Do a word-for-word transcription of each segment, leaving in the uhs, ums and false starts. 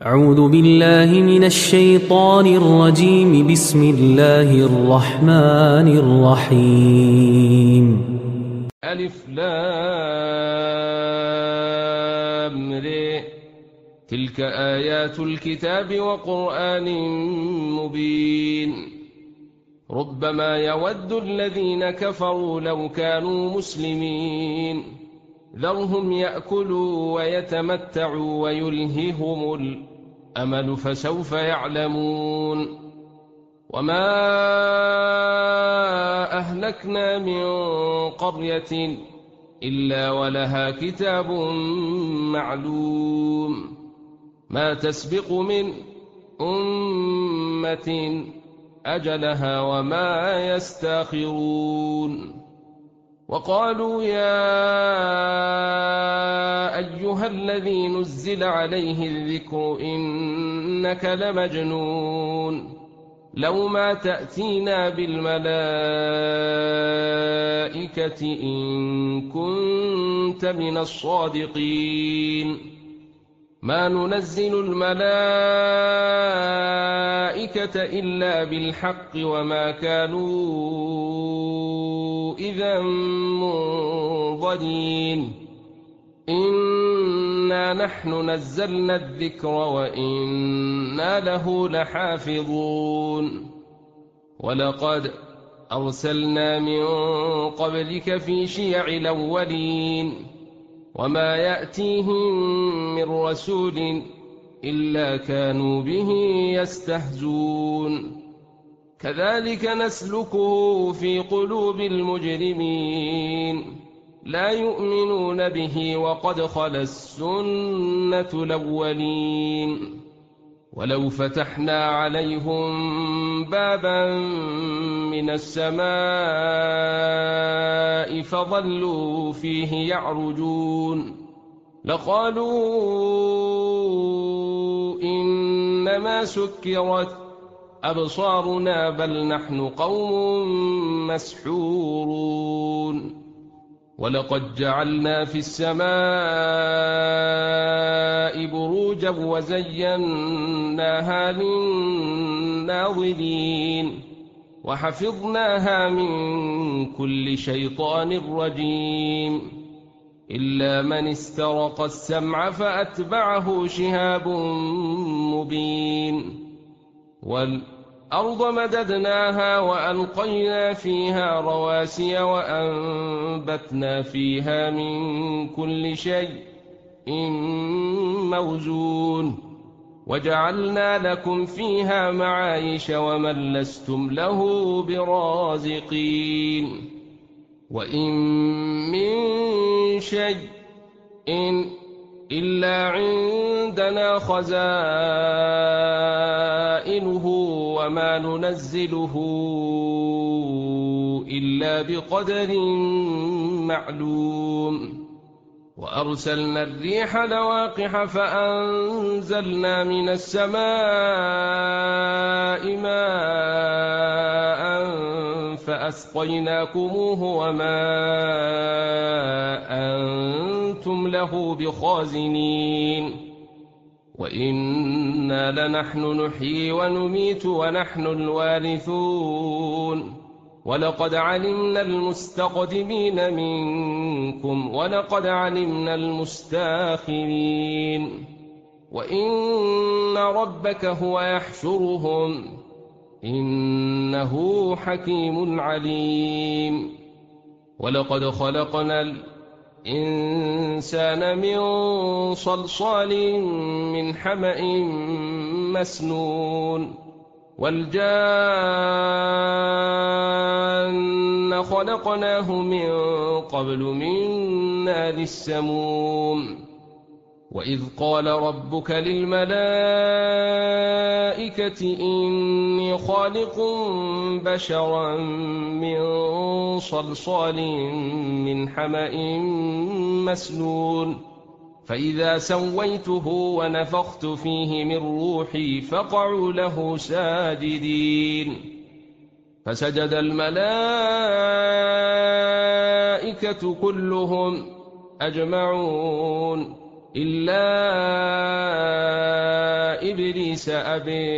أعوذ بالله من الشيطان الرجيم. بسم الله الرحمن الرحيم. ألف لام ر. تلك آيات الكتاب وقرآن مبين. ربما يود الذين كفروا لو كانوا مسلمين. ذرهم يأكلوا ويتمتعوا ويلههم الأمل فسوف يعلمون. وما أهلكنا من قرية إلا ولها كتاب معلوم ما تسبق من أمة أجلها وما يستاخرون. وقالوا يا أيها الذي نزل عليه الذكر إنك لمجنون لو ما تأتينا بالملائكة إن كنت من الصادقين. ما ننزل الملائكة إلا بالحق وما كانوا إذا منظرين. إنا نحن نزلنا الذكر وإنا له لحافظون. ولقد أرسلنا من قبلك في شيع الأولين وما يأتيهم من رسول إلا كانوا به يستهزون. كذلك نسلكه في قلوب المجرمين لا يؤمنون به وقد خلت السنة الأولين. ولو فتحنا عليهم بابا من السماء فظلوا فيه يعرجون لقالوا إنما سكرت أبصارنا بل نحن قوم مسحورون. ولقد جعلنا في السماء بروجا وزيناها للناظرين وحفظناها من كل شيطان رجيم إلا من استرق السمع فأتبعه شهاب مبين. والأرض مددناها وألقينا فيها رواسي وأنبتنا فيها من كل شيء موزون وجعلنا لكم فيها معايش ومن لستم له برازقين. وإن من شيء إن إلا عندنا خزائنه وما ننزله إلا بقدر معلوم. وأرسلنا الريح لواقح فأنزلنا من السماء ماء فأسقيناكموه وما أنتم له بخازنين. وإنا لنحن نحيي ونميت ونحن الوارثون. ولقد علمنا المستقدمين منكم ولقد علمنا المستاخرين. وإن ربك هو يحشرهم إنه حكيم عليم. ولقد خلقنا الإنسان من صلصال من حمأ مسنون والجان خلقناه من قبل من نار السموم. وإذ قال ربك للملائكة إني خالق بشرا من صلصال من حمأ مسنون فإذا سويته ونفخت فيه من روحي فقعوا له ساجدين. فسجد الملائكة كلهم أجمعون إلا إبليس أبي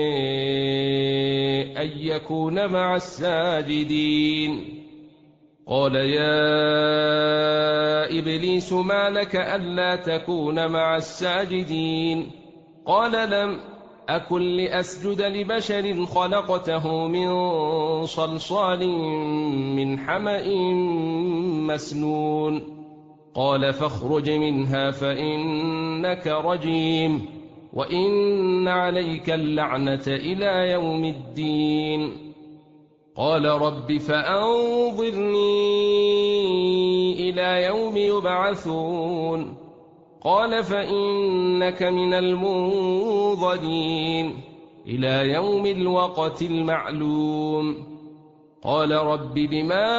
أن يكون مع الساجدين قال يا إبليس ما لك ألا تكون مع الساجدين قال لم أكن لأسجد لبشر خلقته من صلصال من حمأ مسنون قال فاخرج منها فإنك رجيم وإن عليك اللعنة إلى يوم الدين قال رب فأنظرني إلى يوم يبعثون قال فإنك من المنظرين إلى يوم الوقت المعلوم قال رب بما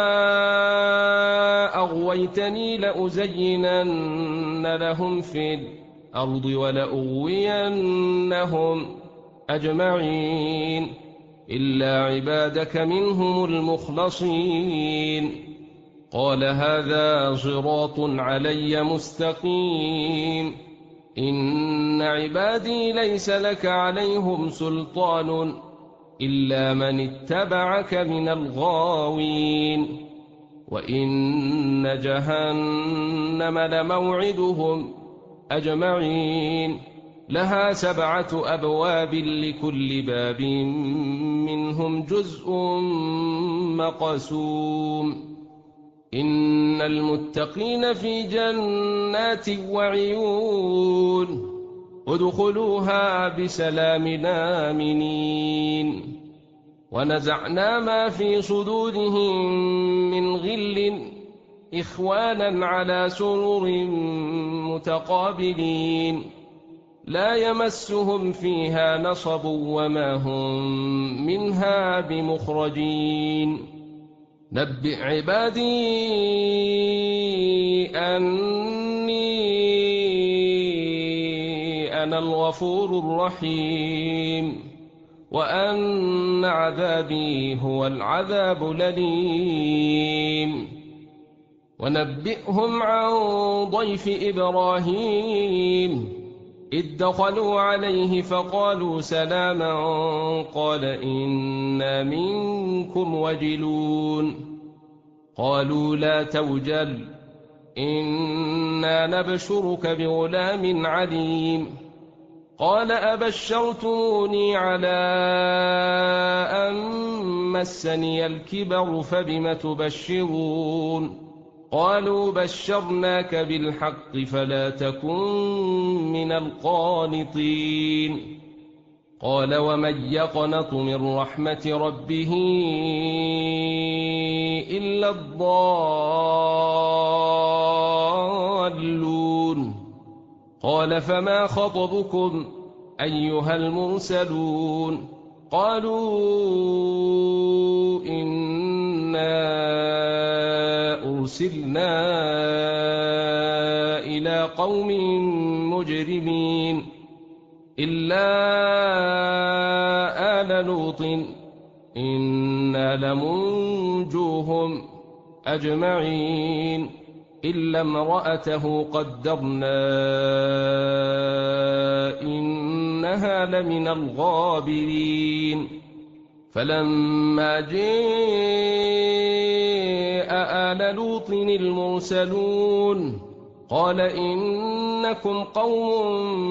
أغويتني لأزينن لهم في الأرض ولأغوينهم أجمعين إلا عبادك منهم المخلصين قال هذا صراط علي مستقيم إن عبادي ليس لك عليهم سلطان إلا من اتبعك من الغاوين وإن جهنم لموعدهم أجمعين لها سبعة أبواب لكل باب منهم جزء مقسوم إن المتقين في جنات وعيون ادخلوها بسلام آمنين ونزعنا ما في صدورهم من غل إخوانا على سرر متقابلين لا يمسهم فيها نصب وما هم منها بمخرجين نبئ عبادي أني أنا الغفور الرحيم وأن عذابي هو العذاب الأليم ونبئهم عن ضيف إبراهيم إذ دخلوا عليه فقالوا سلاما قال إنا منكم وجلون قالوا لا توجل إنا نبشرك بغلام عليم قال أبشرتموني على أن مسني الكبر فبم تبشرون قالوا بشرناك بالحق فلا تكن من القانطين قال ومن يقنط من رحمة ربه إلا الضالون قال فما خطبكم أيها المرسلون قالوا إنا أرسلنا إلى قوم مجرمين إلا آل لوط إنا لمنجوهم أجمعين إلا امرأته قدرنا إنها لمن الغابرين فلما جاء آل لوط المرسلون قال إنكم قوم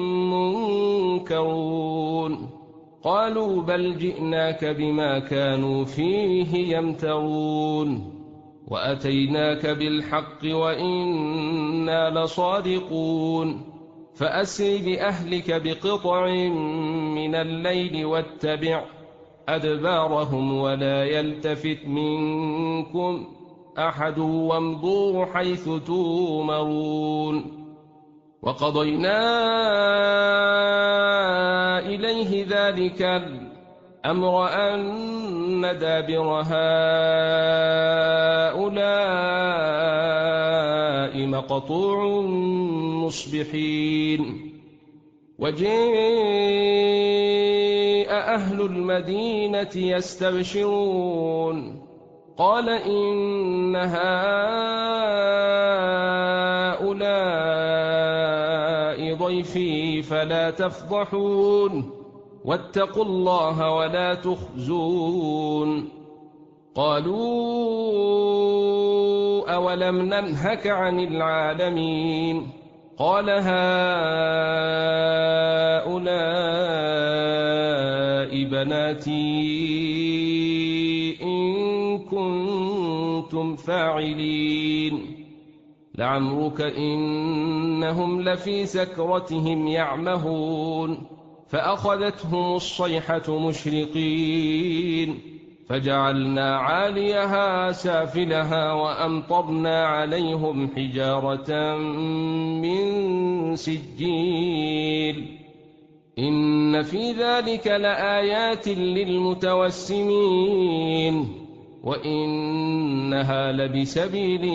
منكرون قالوا بل جئناك بما كانوا فيه يمترون وأتيناك بالحق وإنا لصادقون فأسر بأهلك بقطع من الليل واتبع أدبارهم ولا يلتفت منكم أحد وامضوا حيث تومرون وقضينا إليه ذلك الأمر أن دابر هؤلاء مقطوع مصبحين وجاء أهل المدينة يستبشرون قال إن هؤلاء ضيفي فلا تفضحون واتقوا الله ولا تخزون قالوا أولم ننهك عن العالمين قال هؤلاء بناتي إن كنتم فاعلين لعمرك إنهم لفي سكرتهم يعمهون فأخذتهم الصيحة مشرقين فجعلنا عاليها سافلها وأمطرنا عليهم حجارة من سجيل إن في ذلك لآيات للمتوسمين وإنها لبسبيل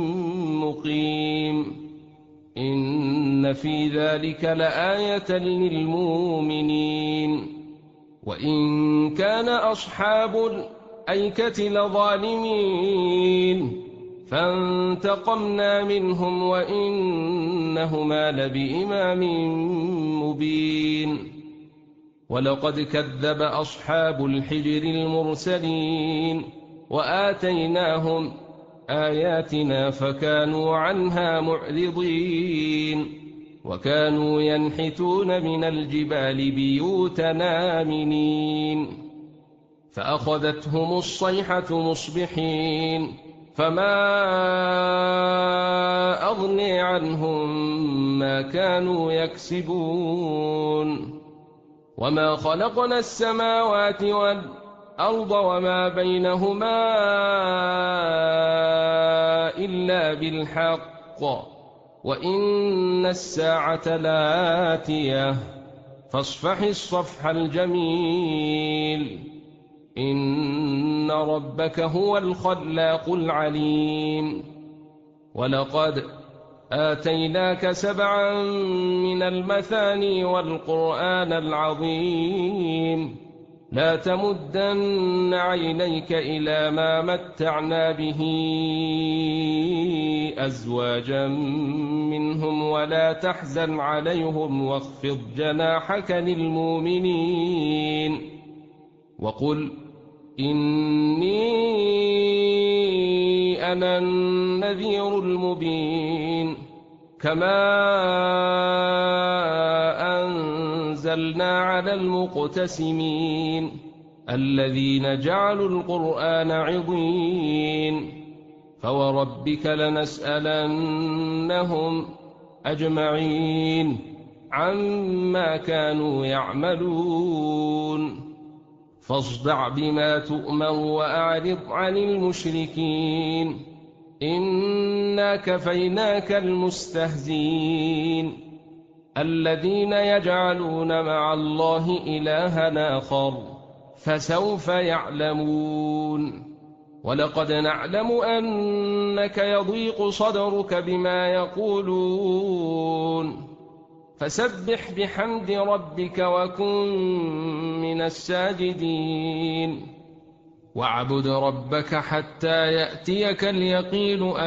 مقيم إن في ذلك لآية للمؤمنين وإن كان أصحاب الأيكة لظالمين فانتقمنا منهم وإنهما لبإمام مبين ولقد كذب أصحاب الحجر المرسلين وآتيناهم آياتنا فكانوا عنها معرضين وكانوا ينحتون من الجبال بيوتنا آمنين فأخذتهم الصيحة مصبحين فما أغني عنهم ما كانوا يكسبون وما خلقنا السماوات والأرض وما بينهما إلا بالحق وإن الساعة لآتية فاصفح الصفح الجميل إن ربك هو الخلاق العليم ولقد آتيناك سبعا من المثاني والقرآن العظيم لا تمدن عينيك إلى ما متعنا به أزواجا منهم ولا تحزن عليهم واخفض جناحك للمؤمنين وقل إني أنا النذير المبين كما أنزلنا على المقتسمين الذين جعلوا القرآن عضين فوربك لنسألنهم أجمعين عما كانوا يعملون فاصدع بما تؤمر وأعرض عن المشركين إنا كفيناك المستهزين الذين يجعلون مع الله إلها آخر فسوف يعلمون ولقد نعلم أنك يضيق صدرك بما يقولون فسبح بحمد ربك وكن من الساجدين واعبد ربك حتى يأتيك اليقين